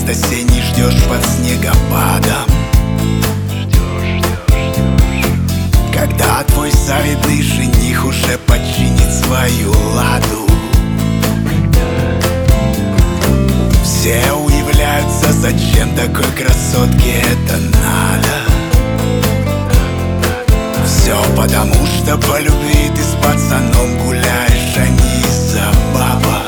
рассвет осенний ждешь под снегопадом. Когда твой завидный жених уже починит свою ладу. Все удивляются, зачем такой красотке это надо. Все потому, что по любви ты с пацаном гуляешь, а не из-за бабок.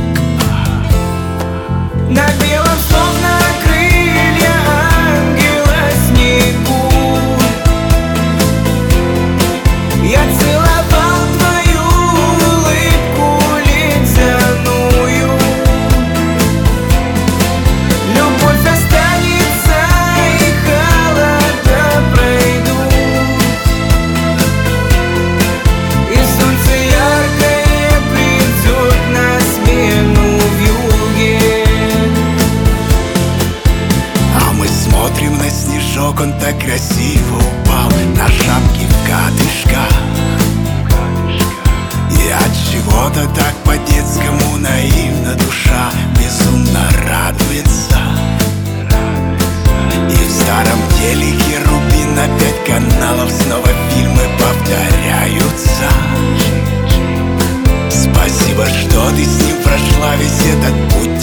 На белом словно крылья ангела снегу я целовал твою улыбку ледяную. Любовь останется и холода пройдут, и солнце яркое придет на смену в юге. А мы смотрим на снежок, он так красиво упал на шапки в катышках. И от чего-то так по-детскому наивно душа безумно радуется. И в старом телеке Рубин на 5 каналов снова фильмы повторяются. Спасибо, что ты с ним прошла весь этот путь